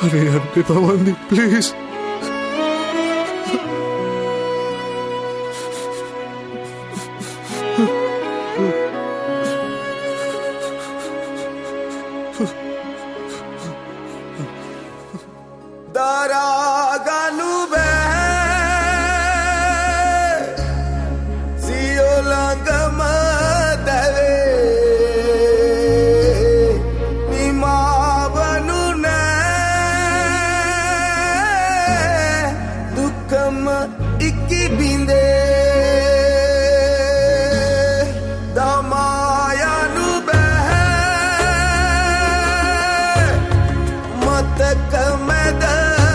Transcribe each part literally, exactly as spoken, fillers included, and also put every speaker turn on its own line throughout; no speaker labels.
අනේ යන්න එපා වන්දි ප්ලීස්.
දරාගනු බෑ සියෝ ළඟම දැවේ නිමාවනු නෑ දුකම ඉක්කි බිඳේ දමායනු බෑ මතක මැද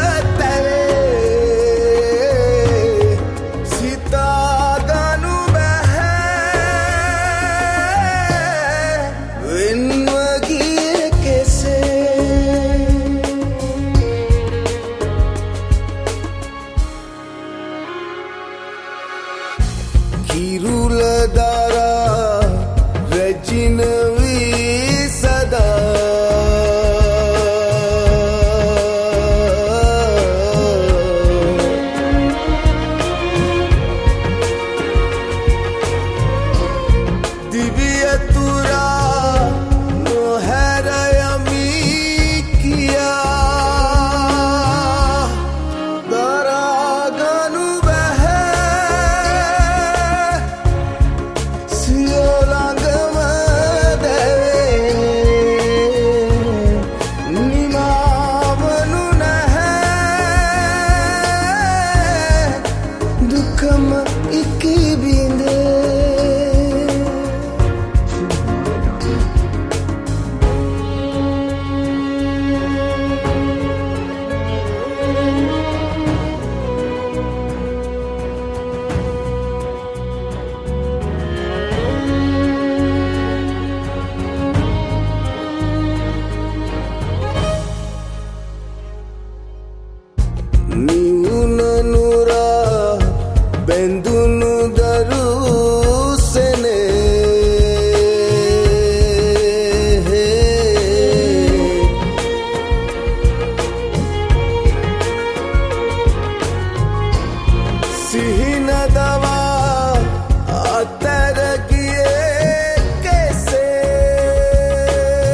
කිරුල දරා රැජින වී සදා දිවිය තුරා නොහැර යමි කියා දරාගනු දුකම ඉක්කි බිඳේ නිවුන නුරා බැඳුණු දරුසනේ සිහින දවා අතර ගියේ කෙසේ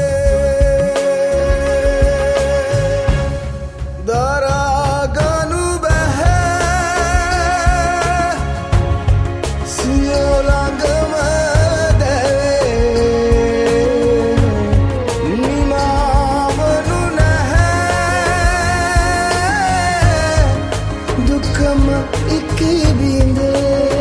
දරාගනු දුකම ඉක්කි බිඳේ